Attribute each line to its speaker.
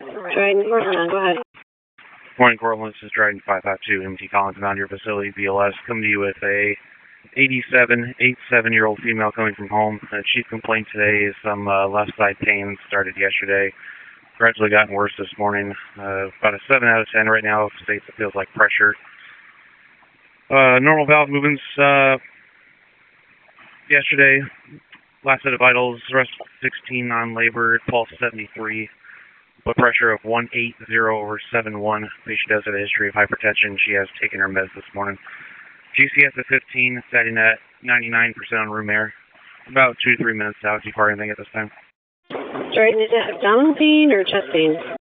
Speaker 1: Dryden, Cortland, go ahead.
Speaker 2: Morning, Cortland. This is Dryden 552, MT calling from out your facility, BLS. Coming to you with a 87-year-old female coming from home. Chief complaint today is some left side pain. Started yesterday. Gradually gotten worse this morning. About a 7 out of 10 right now. States it feels like pressure. Normal valve movements yesterday. Last set of vitals, rest 16 non-labored, pulse 73. Blood pressure of 180/71. Patient does have a history of hypertension. She has taken her meds this morning. GCS at 15, setting at 99% on room air. About 2 to 3 minutes out. Do you far anything at this time?
Speaker 1: Dryden, is it abdominal pain or chest pain?